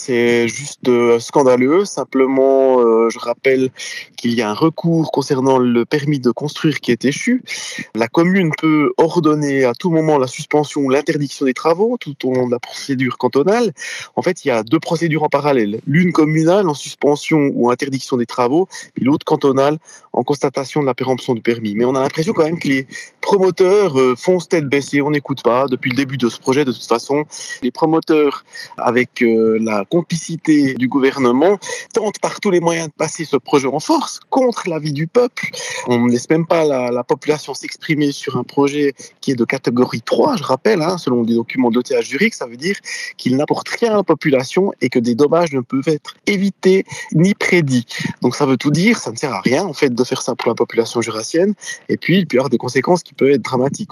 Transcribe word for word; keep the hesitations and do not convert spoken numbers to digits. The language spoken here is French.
c'est juste euh, scandaleux. Simplement, euh, je rappelle qu'il y a un recours concernant le permis de construire qui est échu. La commune peut ordonner à tout moment la suspension ou l'interdiction des travaux tout au long de la procédure cantonale. En fait, il y a deux procédures en parallèle. L'une communale en suspension ou interdiction des travaux, puis l'autre cantonale en constatation de la péremption du permis. Mais on a l'impression quand même que les promoteurs euh, foncent tête baissée, on n'écoute pas. Depuis le début de ce projet, de toute façon, les promoteurs, avec euh, la complicité du gouvernement, tentent par tous les moyens de passer ce projet en force contre l'avis du peuple. On ne laisse même pas la, la population s'exprimer sur un projet qui est de catégorie trois, je rappelle, hein, selon des documents de l'E T H Zurich, ça veut dire qu'il n'apporte rien à la population et que des dommages ne peuvent être évités ni prédits. Donc ça veut tout dire, ça ne sert à rien en fait de faire ça pour la population jurassienne, et puis il peut y avoir des conséquences qui peuvent être dramatiques.